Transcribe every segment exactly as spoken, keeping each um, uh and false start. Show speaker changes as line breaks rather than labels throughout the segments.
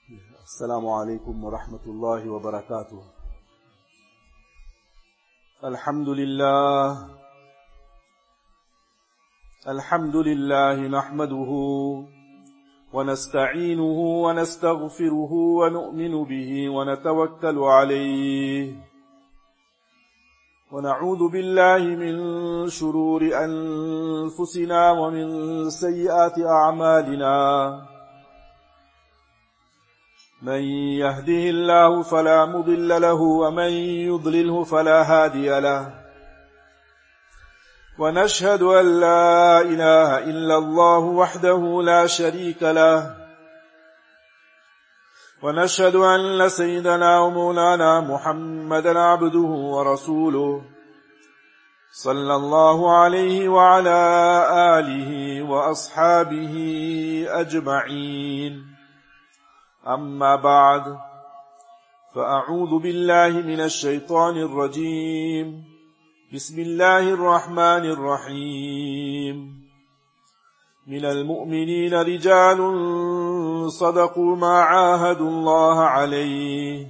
Assalamu alaikum wa rahmatullahi wa barakatuh. Alhamdulillah. Alhamdulillah nahmaduhu wa nasta'inuhu wa nastaghfiruhu wa nu'minu bihi wa natawakkalu alayhi. ونعوذ بالله من شرور أنفسنا ومن سيئات أعمالنا من يهده الله فلا مضل له ومن يضلله فلا هادي له ونشهد أن لا إله إلا الله وحده لا شريك له ونشهد أن سيدنا ومولانا محمدا عبده ورسوله صلى الله عليه وعلى آله وأصحابه أجمعين. أما بعد فأعوذ بالله من الشيطان الرجيم. بسم الله الرحمن الرحيم. من المؤمنين رجال صدقوا ما عاهدوا الله عليه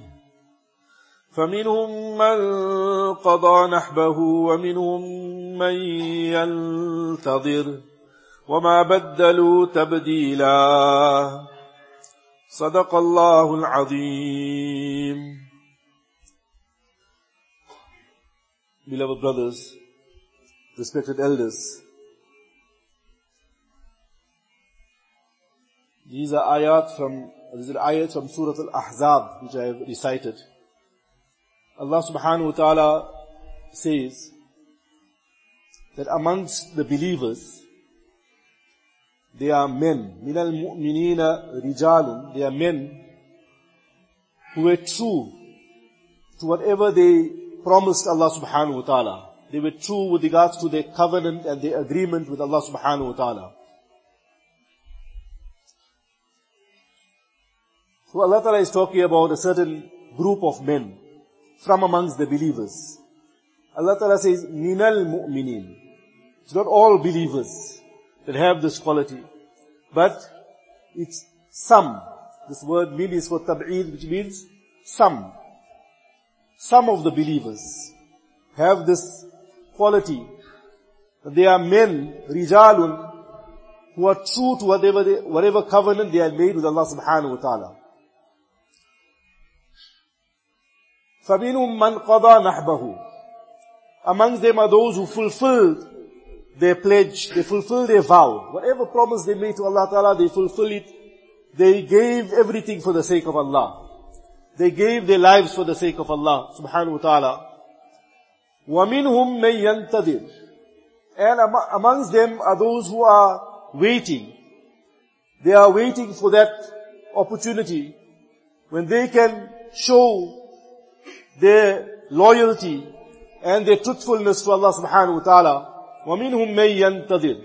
فمنهم من قضى نحبه ومنهم من ينتظر وما بدلوا تبديلا. صدق الله العظيم. Beloved brothers, respected elders, these are ayat from, these are ayat from Surah Al-Ahzab, which I have recited. Allah subhanahu wa ta'ala says that amongst the believers, there are men, min al-mu'minina rijalun, they are men who were true to whatever they promised Allah subhanahu wa ta'ala. They were true with regards to their covenant and their agreement with Allah subhanahu wa ta'ala. So Allah Ta'ala is talking about a certain group of men from amongst the believers. Allah Ta'ala says, minal mu'minin. It's not all believers that have this quality, but it's some. This word min is for tab'id, which means some. Some of the believers have this quality. They are men, rijalun, who are true to whatever, they, whatever covenant they have made with Allah subhanahu wa ta'ala. فَمِنْهُمْ مَنْ قَضَى نَحْبَهُ. Amongst them are those who fulfilled their pledge, they fulfilled their vow. Whatever promise they made to Allah Ta'ala, they fulfilled it. They gave everything for the sake of Allah. They gave their lives for the sake of Allah Subhanahu wa Ta'ala. وَمِنْهُمْ مَنْ يَنْتَظِرُ. And amongst them are those who are waiting. They are waiting for that opportunity when they can show their loyalty and their truthfulness to Allah subhanahu wa ta'ala. وَمِنْهُمْ مَنْ يَنْتَظِرُ.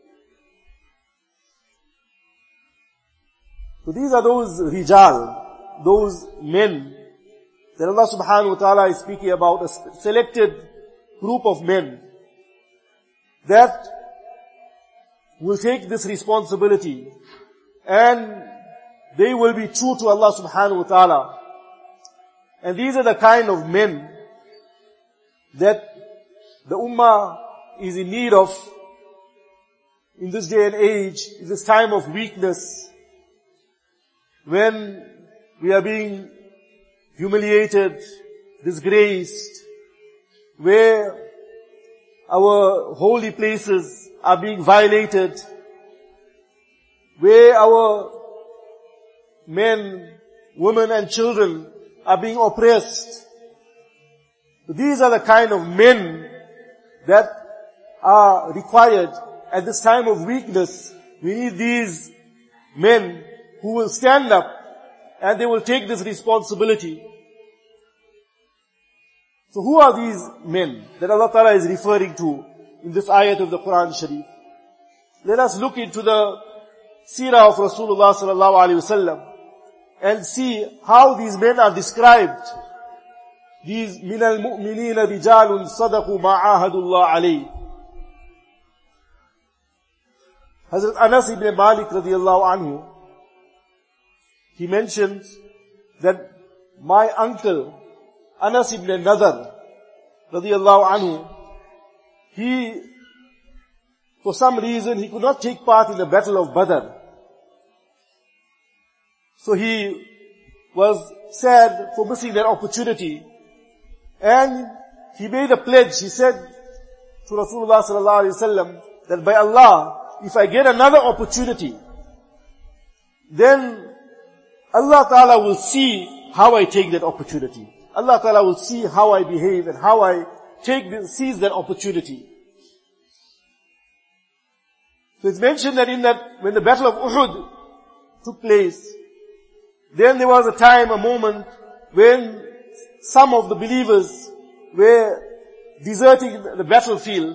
So these are those rijal, those men that Allah subhanahu wa ta'ala is speaking about, a selected group of men that will take this responsibility and they will be true to Allah subhanahu wa ta'ala. And these are the kind of men that the ummah is in need of in this day and age, in this time of weakness, when we are being humiliated, disgraced, where our holy places are being violated, where our men, women and children are being oppressed. These are the kind of men that are required at this time of weakness. We need these men who will stand up and they will take this responsibility. So who are these men that Allah Ta'ala is referring to in this ayat of the Quran Sharif? Let us look into the seerah of Rasulullah sallallahu alaihi wasallam and see how these men are described. These minal mu'minina rijalun sadaqu ma ahadullah alayhi. Hazrat Anas ibn Malik radiyallahu anhu, he mentions that my uncle, Anas ibn Nadar, radiyallahu anhu, he, for some reason, he could not take part in the battle of Badr. So he was sad for missing that opportunity. And he made a pledge. He said to Rasulullah sallallahu alaihi wasallam that by Allah, if I get another opportunity, then Allah Ta'ala will see how I take that opportunity. Allah Ta'ala will see how I behave and how I take, seize that opportunity. So it's mentioned that in that, when the battle of Uhud took place, then there was a time, a moment, when some of the believers were deserting the battlefield.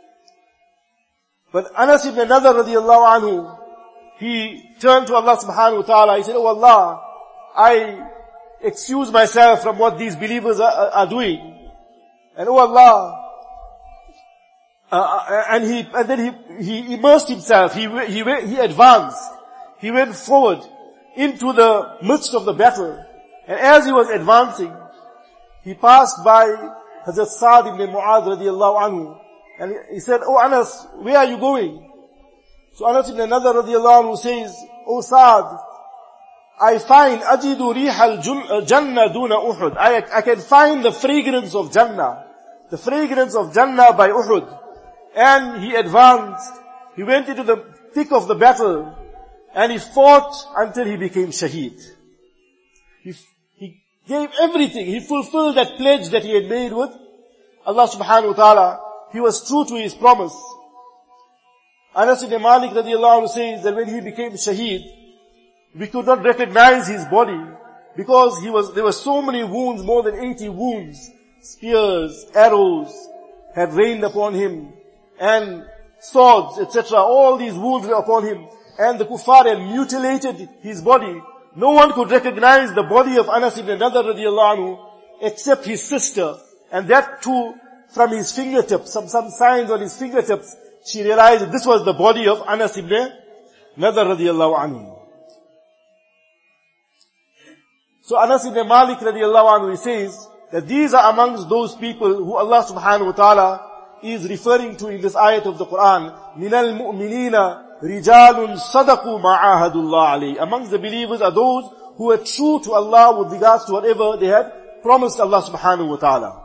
But Anas ibn Nadar radiyallahu anhu, he turned to Allah subhanahu wa ta'ala. He said, "Oh Allah, I excuse myself from what these believers are, are doing. And oh Allah," uh, and he, and then he, he immersed himself. He, he, he advanced. He went forward into the midst of the battle. And as he was advancing, he passed by Hazrat Sa'd ibn Mu'adh radiyallahu anhu. And he said, "Oh Anas, where are you going?" So Anas ibn Nadar radiyallahu anhu says, "Oh Sa'd, I find ajidu rihal jannah duna Uhud. I, I can find the fragrance of Jannah. The fragrance of Jannah by Uhud." And he advanced. He went into the thick of the battle. And he fought until he became shaheed. He, he gave everything. He fulfilled that pledge that he had made with Allah subhanahu wa ta'ala. He was true to his promise. Anas ibn Malik radiallahu anhu says that when he became shaheed, we could not recognize his body because he was, there were so many wounds, more than eighty wounds. Spears, arrows had rained upon him, and swords, et cetera. All these wounds were upon him. And the kuffar had mutilated his body. No one could recognize the body of Anas ibn Nadar radiyallahu anhu except his sister. And that too from his fingertips, some, some signs on his fingertips, she realized that this was the body of Anas ibn Nadar radiyallahu anhu. So Anas ibn Malik radiyallahu anhu, he says that these are amongst those people who Allah subhanahu wa ta'ala is referring to in this ayat of the Quran. Minal mu'minina rijalun sadaqu ma'ahadullah alayhi. Amongst the believers are those who are true to Allah with regards to whatever they had promised Allah subhanahu wa ta'ala.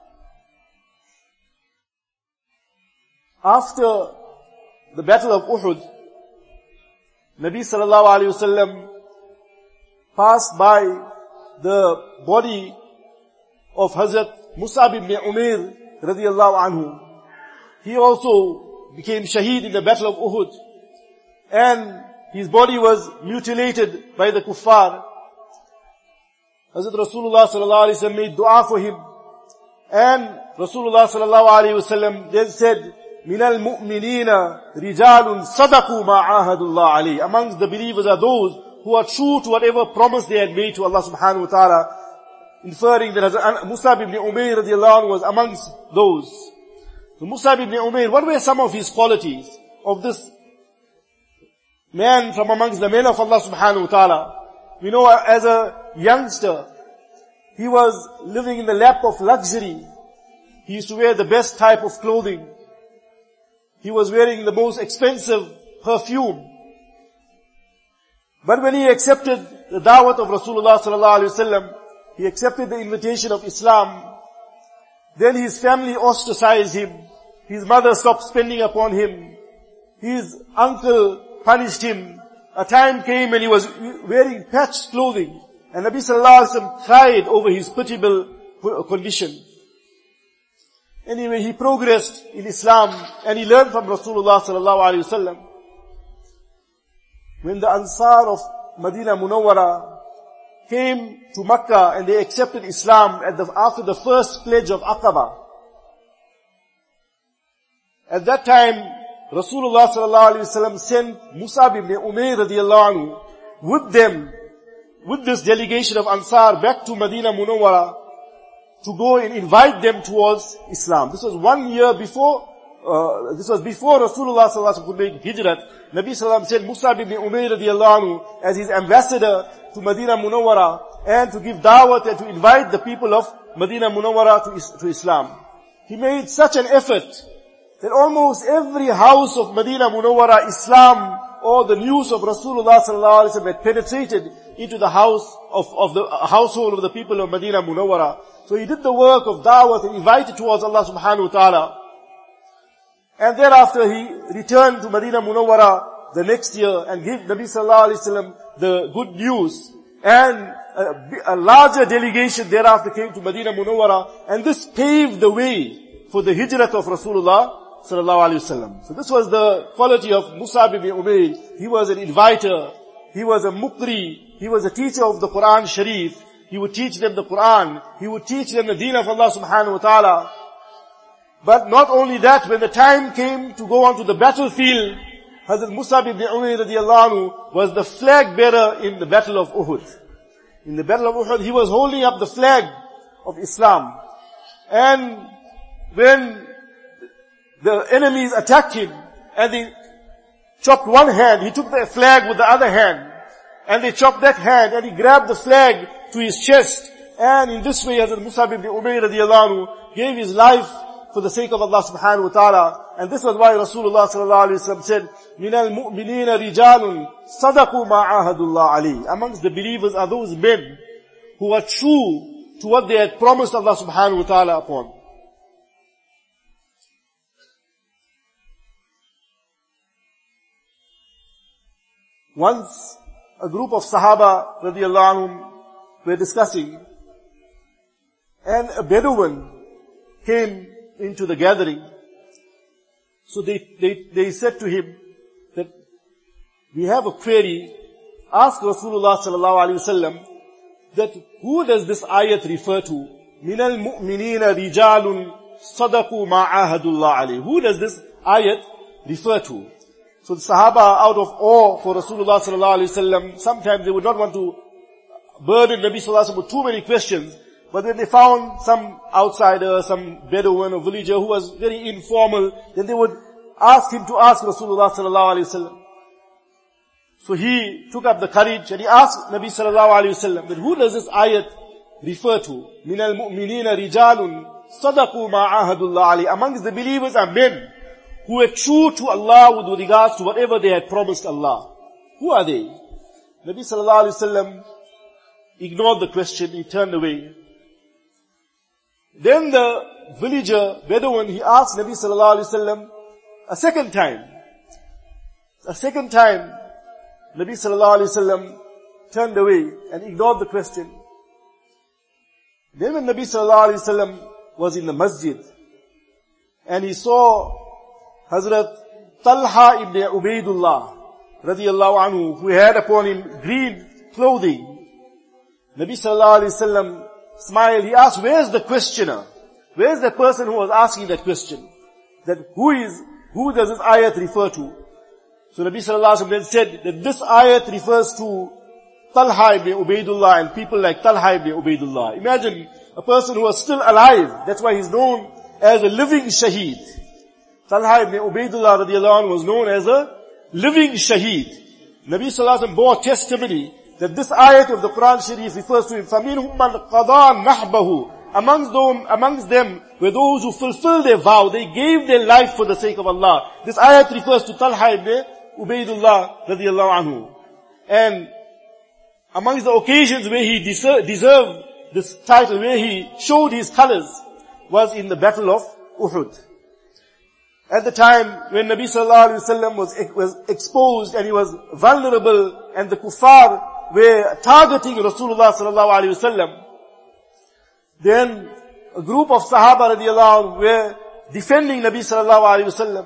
After the battle of Uhud, Nabi sallallahu alayhi wasallam passed by the body of Hazrat Mus'ab ibn Umair radiyallahu anhu. He also became shaheed in the battle of Uhud. And his body was mutilated by the kuffar. Hazrat Rasulullah sallallahu alayhi wasallam made dua for him. And Rasulullah sallallahu alayhi wasallam then said, Minal mu'minina rijalun sadaqu ma'ahadullah alayhi. Amongst the believers are those who are true to whatever promise they had made to Allah subhanahu wa ta'ala. Inferring that Mus'ab ibn Umair radiallahu anhu was amongst those. So Mus'ab ibn Umair, what were some of his qualities of this man from amongst the men of Allah subhanahu wa ta'ala? We know as a youngster, he was living in the lap of luxury. He used to wear the best type of clothing. He was wearing the most expensive perfume. But when he accepted the da'wat of Rasulullah sallallahu alaihi wasallam, he accepted the invitation of Islam, then his family ostracized him. His mother stopped spending upon him. His uncle punished him. A time came when he was wearing patched clothing. And Nabi sallallahu alaihi wasallam cried over his pitiable condition. Anyway, he progressed in Islam and he learned from Rasulullah sallallahu alaihi wasallam. When the Ansar of Medina Munawwara came to Makkah and they accepted Islam at the, after the first pledge of Aqaba. At that time, Rasulullah sallallahu alaihi wasallam sent Mus'ab ibn Umair radiyallahu anhu with them, with this delegation of Ansar back to Medina Munawwara to go and invite them towards Islam. This was one year before uh, this was before Rasulullah sallallahu alaihi wasallam could make hijrat. Nabi sallallahu alaihi wasallam said Mus'ab ibn Umayr radiyallahu anhu as his ambassador to Medina Munawwara and to give da'wat and to invite the people of Medina Munawwara to, to Islam. He made such an effort that almost every house of Medina Munawwara, Islam or the news of Rasulullah sallallahu alaihi wasallam had penetrated into the house of, of the uh, household of the people of Medina Munawwara. So he did the work of da'wat and invited towards Allah subhanahu wa ta'ala. And thereafter he returned to Medina Munawwara the next year and gave Nabi sallallahu alaihi wasallam the good news. And a, a larger delegation thereafter came to Medina Munawwara, and this paved the way for the hijrat of Rasulullah sallallahu alaihi wasallam. So this was the quality of Mus'ab ibn Umayr. He was an inviter. He was a muqri. He was a teacher of the Quran Sharif. He would teach them the Quran. He would teach them the deen of Allah subhanahu wa ta'ala. But not only that, when the time came to go on to the battlefield, Hazrat Mus'ab ibn Umayr radiyallahu anhu was the flag bearer in the battle of Uhud. In the battle of Uhud, he was holding up the flag of Islam. And when the enemies attacked him, and they chopped one hand, he took the flag with the other hand, and they chopped that hand, and he grabbed the flag to his chest. And in this way, Hazrat Mus'ab ibn Umayr radiyallahu anhu gave his life for the sake of Allah subhanahu wa ta'ala. And this was why Rasulullah sallallahu alaihi wasallam said, مِنَ الْمُؤْمِنِينَ رِجَالٌ صَدَقُوا مَا عَاهَدُوا اللَّهَ عَلَيْهِ. Amongst the believers are those men who are true to what they had promised Allah subhanahu wa ta'ala upon. Once a group of Sahaba radiyallahu anhum were discussing, and a Bedouin came into the gathering. So they, they, they said to him that we have a query. Ask Rasulullah sallallahu alaihi wasallam that who does this ayat refer to? Minal mu'minina rijalun sadaqu ma ahadullah alayhi. Who does this ayat refer to? So the Sahaba, out of awe for Rasulullah sallallahu alaihi wasallam, sometimes they would not want to burden Nabi sallallahu alaihi wasallam with too many questions. But when they found some outsider, some Bedouin or villager who was very informal, then they would ask him to ask Rasulullah sallallahu alaihi wasallam. So he took up the courage and he asked Nabi sallallahu alaihi wasallam that who does this ayat refer to? Minal mu'minina rijalun sadaqu ma ahadullah alayhi. Amongst the believers are men who were true to Allah with regards to whatever they had promised Allah. Who are they? Nabi sallallahu alaihi wasallam ignored the question. He turned away. Then the villager, Bedouin, he asked Nabi sallallahu alaihi wasallam a second time. A second time, Nabi sallallahu alaihi wasallam turned away and ignored the question. Then when Nabi sallallahu alaihi wasallam was in the masjid, and he saw Hazrat Talha ibn Ubaidullah radiyallahu anhu, who had upon him green clothing, Nabi sallallahu alaihi wasallam smiled. He asked, where's the questioner? Where's the person who was asking that question? That who is, who does this ayat refer to? So Nabi sallallahu alaihi wasallam then said that this ayat refers to Talha ibn Ubaidullah and people like Talha ibn Ubaidullah. Imagine a person who was still alive. That's why he's known as a living shaheed. Talha ibn Ubaidullah radiyallahu anhu was known as a living shaheed. Nabi sallallahu alaihi wasallam bore testimony that this ayat of the Quran Sharif refers to him. فَمِنْهُمْ مَنْ قَضَى نَحْبَهُ. Amongst them, amongst them were those who fulfilled their vow. They gave their life for the sake of Allah. This ayat refers to Talha ibn Ubaidullah radiyallahu anhu. And amongst the occasions where he deserved, deserved this title, where he showed his colors, was in the battle of Uhud. At the time when Nabi sallallahu alaihi wasallam was, was exposed and he was vulnerable and the kuffar were targeting Rasulullah sallallahu alaihi wasallam, then a group of Sahaba radiyallahu anhu were defending Nabi sallallahu alaihi wasallam.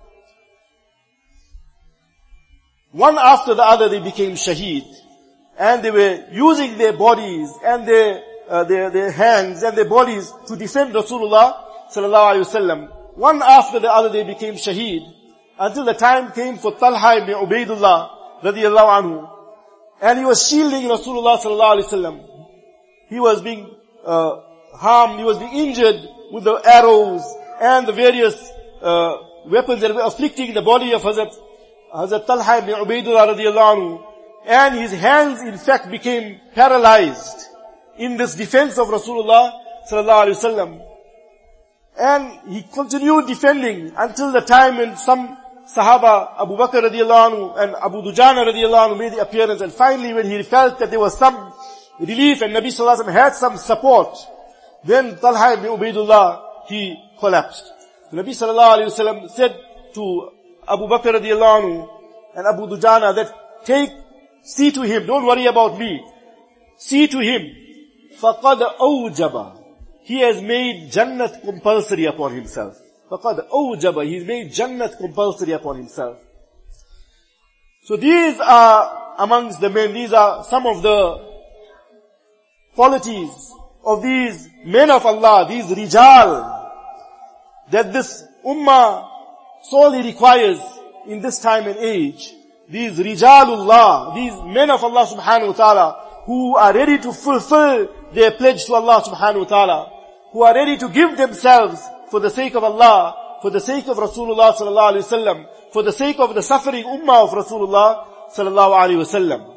One after the other they became shaheed, and they were using their bodies and their uh, their their hands and their bodies to defend Rasulullah sallallahu alaihi wasallam. One after the other they became shaheed, until the time came for Talha ibn Ubaidullah radiyallahu anhu, and he was shielding Rasulullah sallallahu alaihi wasallam. He was being uh, harmed, he was being injured with the arrows and the various uh, weapons that were afflicting the body of Hazrat, Hazrat Talha ibn Ubaidullah radiallahu anhu. And his hands in fact became paralyzed in this defense of Rasulullah sallallahu alaihi wasallam. And he continued defending until the time when some Sahaba, Abu Bakr radiallahu anhu and Abu Dujana radiallahu anhu made the appearance. And finally when he felt that there was some relief and Nabi sallallahu alaihi wasallam had some support, then Talha ibn Ubaidullah, he collapsed. The Nabi sallallahu alaihi wasallam said to Abu Bakr radiallahu anhu and Abu Dujana that take, see to him, don't worry about me. See to him. فَقَدْ أَوْجَبَ. He has made Jannat compulsory upon himself. فَقَدْ أَوْجَبَ. He's made Jannat compulsory upon himself. So these are amongst the men, these are some of the qualities of these men of Allah, these rijal, that this ummah sorely requires in this time and age. These rijalullah, these men of Allah subhanahu wa ta'ala, who are ready to fulfill their pledge to Allah subhanahu wa ta'ala, who are ready to give themselves for the sake of Allah, for the sake of Rasulullah sallallahu alaihi wasallam, for the sake of the suffering ummah of Rasulullah sallallahu alaihi wasallam.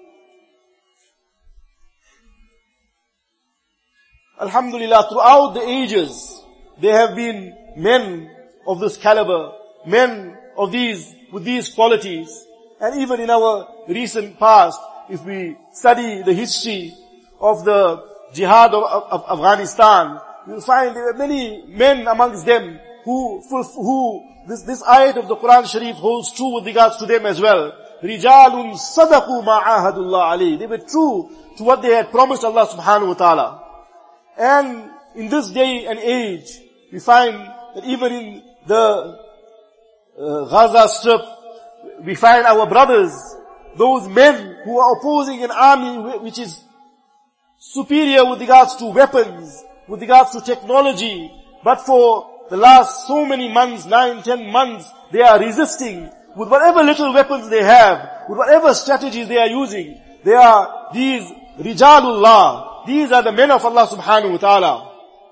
Alhamdulillah, throughout the ages, there have been men of this caliber, men of these, with these qualities. And even in our recent past, if we study the history of the jihad of, of, of Afghanistan, you'll find there were many men amongst them who, who, this, this ayat of the Quran Sharif holds true with regards to them as well. Rijalun sadaqu ma'ahadullah alayh. They were true to what they had promised Allah subhanahu wa ta'ala. And in this day and age, we find that even in the uh, Gaza Strip, we find our brothers, those men who are opposing an army which is superior with regards to weapons, with regards to technology, but for the last so many months, nine, ten months, they are resisting with whatever little weapons they have, with whatever strategies they are using. They are these rijalullah. These are the men of Allah subhanahu wa ta'ala.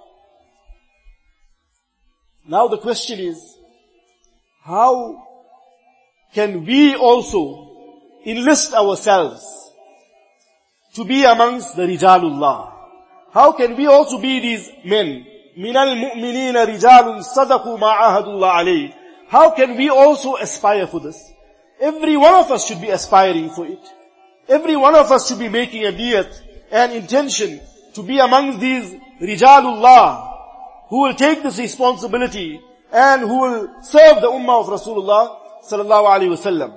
Now the question is, how can we also enlist ourselves to be amongst the rijalullah? How can we also be these men? Minal mu'minina rijalun sadaqu ma'ahadullah alayh. How can we also aspire for this? Every one of us should be aspiring for it. Every one of us should be making a niyat and intention to be amongst these rijalullah who will take this responsibility and who will serve the ummah of Rasulullah sallallahu alaihi wasallam.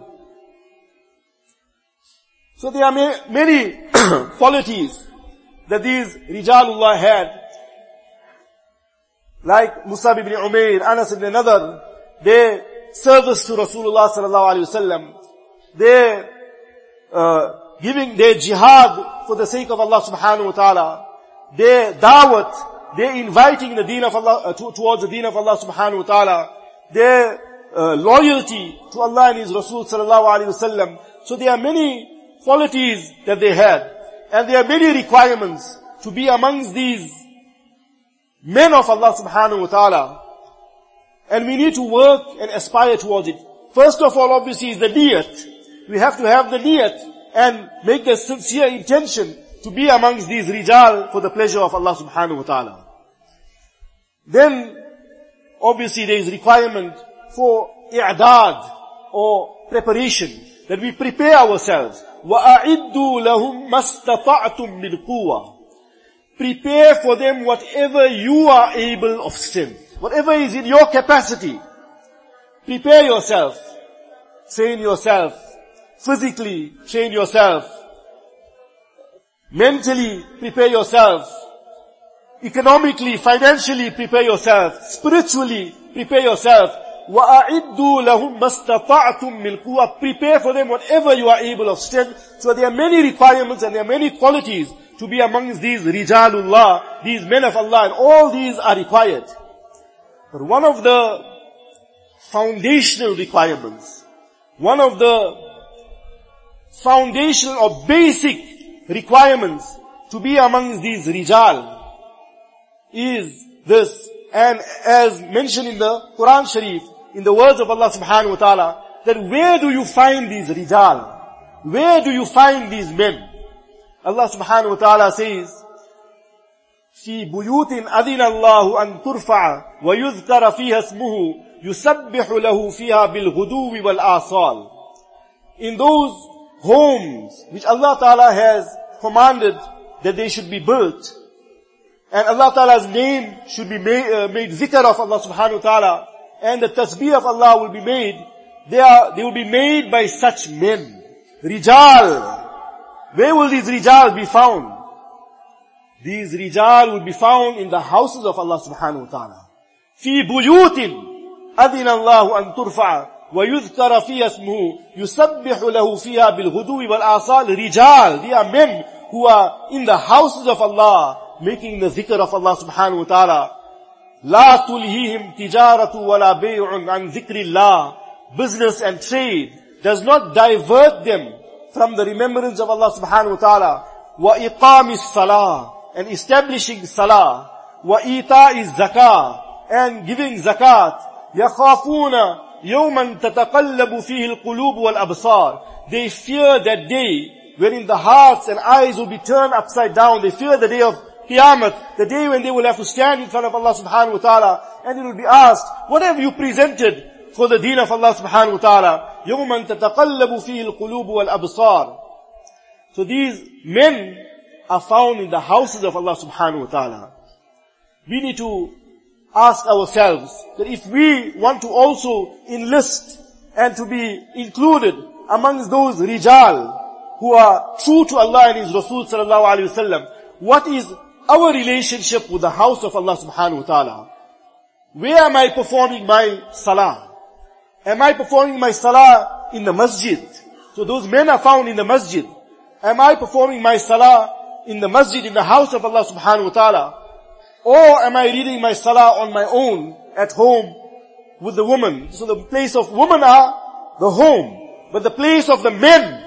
So there are many qualities that these rijalullah had. Like Musab ibn Umair, Anas ibn Nadar, their service to Rasulullah sallallahu alaihi wasallam, their uh, giving their jihad for the sake of Allah subhanahu wa ta'ala, their da'wat, their inviting the deen of Allah, uh, to, towards the deen of Allah subhanahu wa ta'ala, their uh, loyalty to Allah and His Rasul sallallahu alaihi wasallam. So there are many qualities that they had, and there are many requirements to be amongst these men of Allah subhanahu wa ta'ala. And we need to work and aspire towards it. First of all, obviously, is the niyat. We have to have the niyat and make the sincere intention to be amongst these rijal for the pleasure of Allah subhanahu wa ta'ala. Then, obviously, there is requirement for i'dad or preparation, that we prepare ourselves. وَأَعِدُّوا لَهُمْ مَسْتَطَعْتُمْ مِنْ قُوَّةٍ. Prepare for them whatever you are able of strength. Whatever is in your capacity. Prepare yourself. Train yourself. Physically, train yourself. Mentally, prepare yourself. Economically, financially, prepare yourself. Spiritually, prepare yourself. وَأَعِدُّوا لَهُمْ مَسْتَطَعْتُمْ مِنْ قُوَّةٍ. Prepare for them whatever you are able of strength. So there are many requirements and there are many qualities to be amongst these rijalullah, these men of Allah, and all these are required. But one of the foundational requirements, one of the foundational or basic requirements to be amongst these rijal is this and as mentioned in the Quran Sharif, in the words of Allah subhanahu wa ta'ala, that where do you find these rijal? Where do you find these men? Allah subhanahu wa ta'ala says, في بيوت أذن الله أن ترفع ويذكر فيها اسمه يسبح له فيها بالغدو والآصال. In those homes which Allah Ta'ala has commanded that they should be built, and Allah Ta'ala's name should be made, uh, made zikr of Allah subhanahu wa ta'ala, and the tasbih of Allah will be made, they are, they will be made by such men. Rijal. Where will these rijal be found? These rijal will be found in the houses of Allah subhanahu wa ta'ala. في بيوت أذن الله أن ترفع ويذكر فيها اسمه يسبح له فيها بالغدو والآصال. Rijal, they are men who are in the houses of Allah, making the zikr of Allah subhanahu wa ta'ala. لا تلهيهم تجارة ولا بيع عن ذكر الله. Business and trade does not divert them from the remembrance of Allah subhanahu wa ta'ala. وإقام الصلاة, and establishing salah. وإيتاء الزكاة, and giving zakat. يخافون يوما تتقلب فيه القلوب والأبصار. They fear that day wherein the hearts and eyes will be turned upside down. They fear the day of Qiyamah, the day when they will have to stand in front of Allah subhanahu wa ta'ala, and it will be asked, what have you presented for the deen of Allah subhanahu wa ta'ala? يَوْمًا تَتَقَلَّبُ فِيهِ الْقُلُوبُ وَالْأَبْصَارُ. So these men are found in the houses of Allah subhanahu wa ta'ala. We need to ask ourselves that if we want to also enlist and to be included amongst those rijal who are true to Allah and His Rasul sallallahu alayhi wa sallam, what is our relationship with the house of Allah subhanahu wa ta'ala? Where am I performing my salah? Am I performing my salah in the masjid? So those men are found in the masjid. Am I performing my salah in the masjid, in the house of Allah subhanahu wa ta'ala? Or am I reading my salah on my own, at home, with the woman? So the place of women are the home. But the place of the men,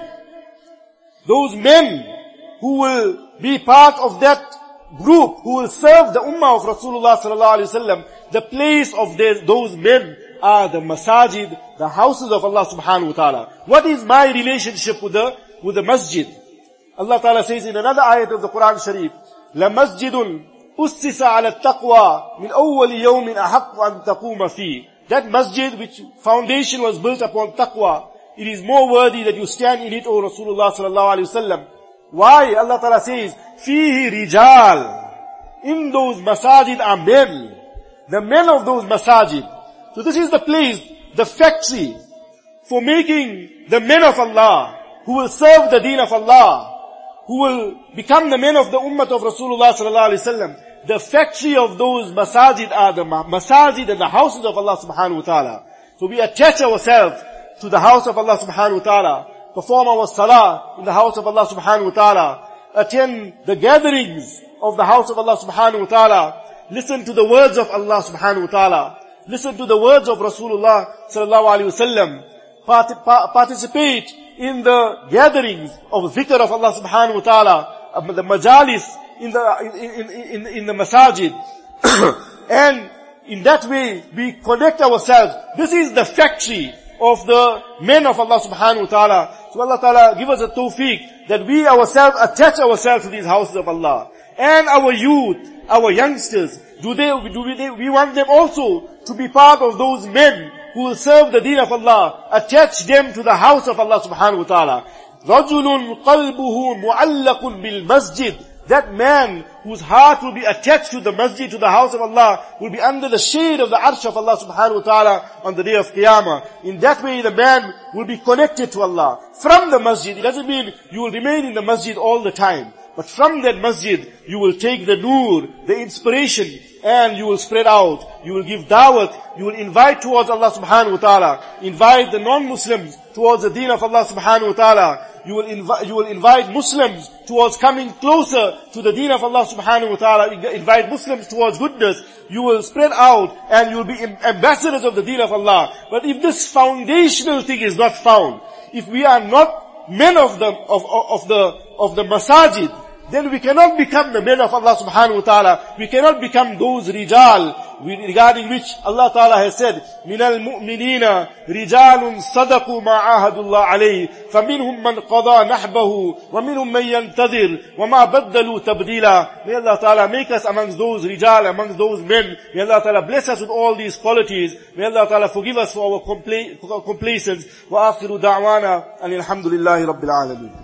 those men who will be part of that group, who will serve the ummah of Rasulullah sallallahu alaihi wasallam, the place of their, those men are the masajid, the houses of Allah subhanahu wa ta'ala. What is my relationship with the, with the masjid? Allah Ta'ala says in another ayat of the Quran Sharif, لَمَسْجِدٌ أُسِّسَ عَلَى التَّقْوَى مِنْ أَوَّلِ يَوْمٍ أَحَقُّ أَن تَقُومَ فِيهِ. That masjid which foundation was built upon taqwa, it is more worthy that you stand in it, O Rasulullah sallallahu alaihi wasallam. Why? Allah Ta'ala says, فِيهِ رِجَال. In those masajid are men. The men of those masajid. So this is the place, the factory for making the men of Allah, who will serve the deen of Allah, who will become the men of the ummah of Rasulullah sallallahu alaihi wasallam. The factory of those masajid are the masajid and the houses of Allah subhanahu wa ta'ala. So we attach ourselves to the house of Allah subhanahu wa ta'ala, perform our salah in the house of Allah subhanahu wa ta'ala, attend the gatherings of the house of Allah subhanahu wa ta'ala, listen to the words of Allah subhanahu wa ta'ala, listen to the words of Rasulullah sallallahu alaihi wasallam, Part, pa, participate in the gatherings of zikr of Allah subhanahu wa ta'ala, the majalis in the, in, in, in, in the masajid. And in that way, we connect ourselves. This is the factory of the men of Allah subhanahu wa ta'ala. So Allah ta'ala give us a tawfiq that we ourselves attach ourselves to these houses of Allah. And our youth, our youngsters, do they, do we, they, we want them also to be part of those men who will serve the deen of Allah. Attach them to the house of Allah subhanahu wa ta'ala. رَجُلٌ قَلْبُهُ مُعَلَّقٌ بِالْمَسْجِدِ. That man whose heart will be attached to the masjid, to the house of Allah, will be under the shade of the arsh of Allah subhanahu wa ta'ala on the day of Qiyamah. In that way the man will be connected to Allah. From the masjid, it doesn't mean you will remain in the masjid all the time. But from that masjid, you will take the nur, the inspiration, and you will spread out. You will give da'wat. You will invite towards Allah subhanahu wa ta'ala. Invite the non-Muslims towards the deen of Allah subhanahu wa ta'ala. You will invite, you will invite Muslims towards coming closer to the deen of Allah subhanahu wa ta'ala. Invite Muslims towards goodness. You will spread out and you will be ambassadors of the deen of Allah. But if this foundational thing is not found, if we are not men of the, of, of the, of the masajid, then we cannot become the men of Allah subhanahu wa ta'ala. We cannot become those rijal regarding which Allah Ta'ala has said, مِنَ الْمُؤْمِنِينَ رِجَالٌ صَدَقُوا مَا عَاهَدُوا اللَّهَ عَلَيْهِ فَمِنْهُمْ مَنْ قَضَى نَحْبَهُ وَمِنْهُمْ مَنْ يَنْتَظِرُ وَمَا بَدَّلُوا تَبْدِيلًا. May Allah Ta'ala make us amongst those rijal, amongst those men. May Allah Ta'ala bless us with all these qualities. May Allah Ta'ala forgive us for our compla- complacence. وَآخِرُ دَعْوَانَا أَنِ الْحَمْدُ لِلَّهِ رَبِّ الْعَالَمِينَ.